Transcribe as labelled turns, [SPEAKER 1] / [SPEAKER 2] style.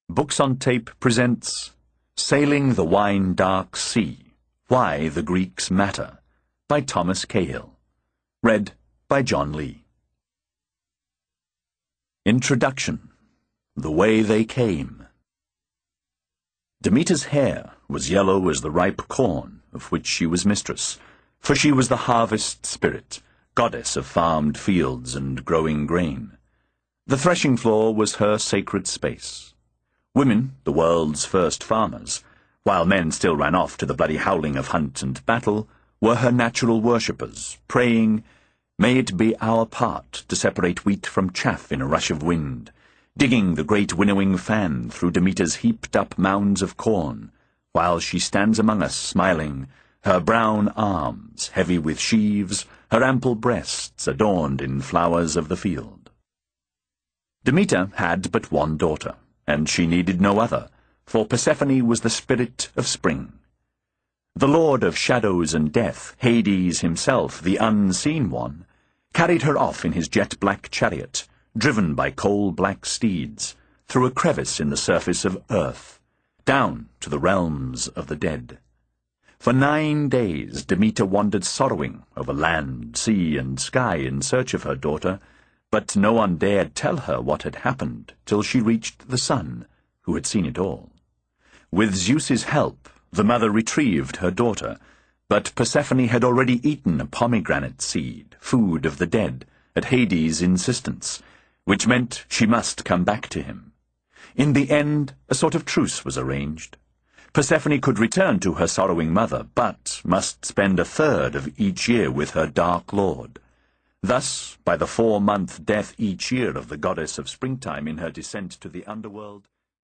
[SPEAKER 1] Books on Tape presents Sailing the Wine-Dark Sea, Why the Greeks Matter, by Thomas Cahill. Read by John Lee. Introduction. The Way They Came. Demeter's hair was yellow as the ripe corn of which she was mistress, for she was the harvest spirit, goddess of farmed fields and growing grain. The threshing floor was her sacred space. Women, the world's first farmers, while men still ran off to the bloody howling of hunt and battle, were her natural worshippers, praying, "May it be our part to separate wheat from chaff in a rush of wind," digging the great winnowing fan through Demeter's heaped-up mounds of corn, while she stands among us smiling, her brown arms heavy with sheaves, her ample breasts adorned in flowers of the field. Demeter had but one daughter, and she needed no other, for Persephone was the spirit of spring. The lord of shadows and death, Hades himself, the unseen one, carried her off in his jet-black chariot, driven by coal-black steeds, through a crevice in the surface of earth, down to the realms of the dead. For 9 days Demeter wandered sorrowing over land, sea, and sky in search of her daughter, but no one dared tell her what had happened till she reached the sun, who had seen it all. With Zeus's help, the mother retrieved her daughter, but Persephone had already eaten a pomegranate seed, food of the dead, at Hades' insistence, which meant she must come back to him. In the end, a sort of truce was arranged. Persephone could return to her sorrowing mother, but must spend a third of each year with her dark lord. Thus, by the 4-month death each year of the goddess of springtime in her descent to the underworld,